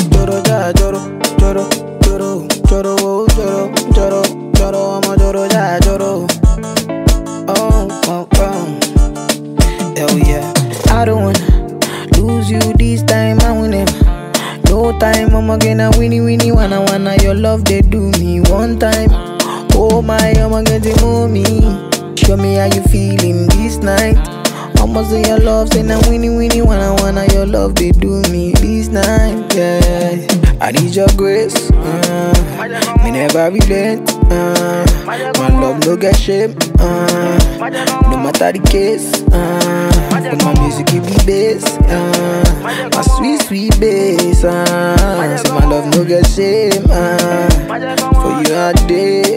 Joro, ja, joro, joro, joro, joro, oh, joro, joro, joro, I'ma joro, ja, joro. Oh, oh, oh. Hell yeah. I don't wanna lose you this time, I win it. No time, I'ma get a winnie, wanna your love, they do me one time. Oh my, I'ma get the mommy. Show me how you feeling this night. I'ma say your love, say na winnie, wanna your love, they do me this night, yeah. I need your grace, me never relent, my love no get shame, no matter the case, but my music give me bass, my sweet bass, say my love no get shame, for you all day,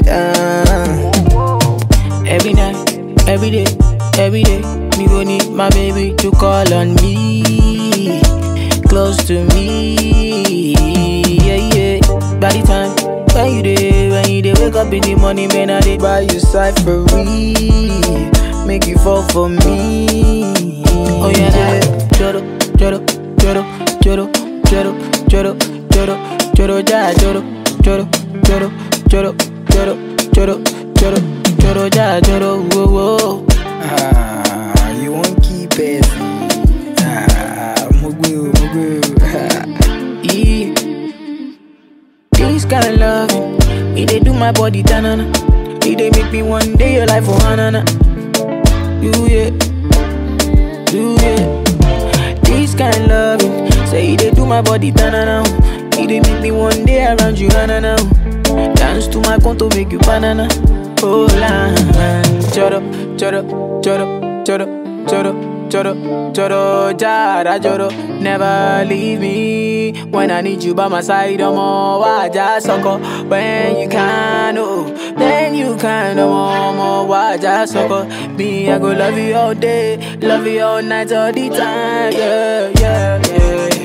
every night, every day, me gon' need my baby to call on me, close to me, yeah, yeah. By the time when you dey wake up in the morning, man, I dey buy you cyphery, make you fall for me. Oh yeah, yeah. Joro, joro, joro, joro, joro, joro, joro, joro, ja, joro, joro, joro, joro, joro, joro, joro, joro, ja, joro, whoa, whoa. You won't keep it. Mugu. Yeah. This kind of loving, it dey do my body tanana. It dey make me one day your life for hanana. Do yeah. This kind of loving, say it dey do my body tanana. It dey make me one day around you hanana. Dance to my conto, make you banana. Oh la, choro, choro, choro, choro, choro, choro, choro, jara, choro. Never leave me when I need you by my side. I'm all waja soko. When you can, oh, then you can. I'm all waja soko. Me, I go love you all day, love you all night, all the time. Yeah, yeah, yeah.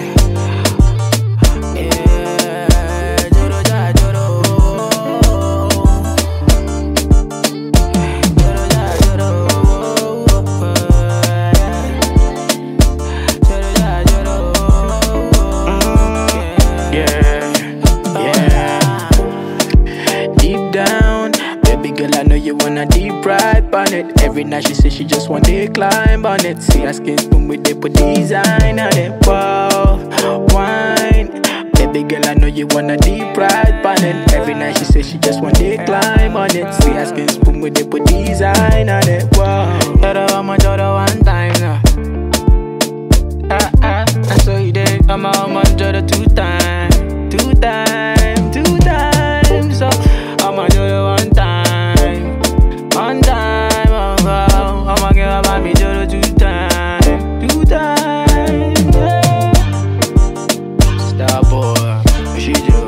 You wanna deep ride on it. Every night she say she just want to climb on it. See her skin spoon with they put design on it. Wow, wine. Baby girl, I know you wanna deep ride on it. Every night she say she just want to climb on it. See her skin spoon with they put design on it. Wow, I'ma joro one time now. I saw you there. I'ma joro two times. So I'ma joro one time. One time, oh, I'ma give up me joro two times, yeah. Star boy, she do.